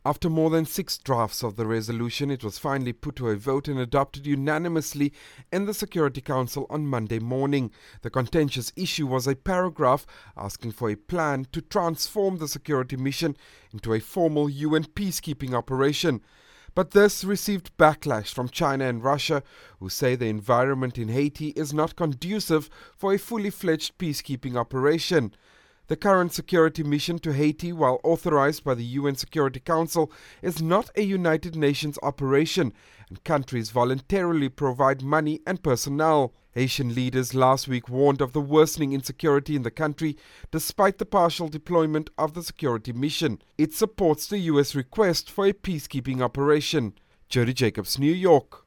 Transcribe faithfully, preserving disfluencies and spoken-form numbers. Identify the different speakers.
Speaker 1: After more than six drafts of the resolution, it was finally put to a vote and adopted unanimously in the Security Council on Monday morning. The contentious issue was a paragraph asking for a plan to transform the security mission into a formal U N peacekeeping operation. But this received backlash from China and Russia, who say the environment in Haiti is not conducive for a fully fledged peacekeeping operation. The current security mission to Haiti, while authorized by the U N Security Council, is not a United Nations operation, and countries voluntarily provide money and personnel. Haitian leaders last week warned of the worsening insecurity in the country, despite the partial deployment of the security mission. It supports the U S request for a peacekeeping operation. Jody Jacobs, New York.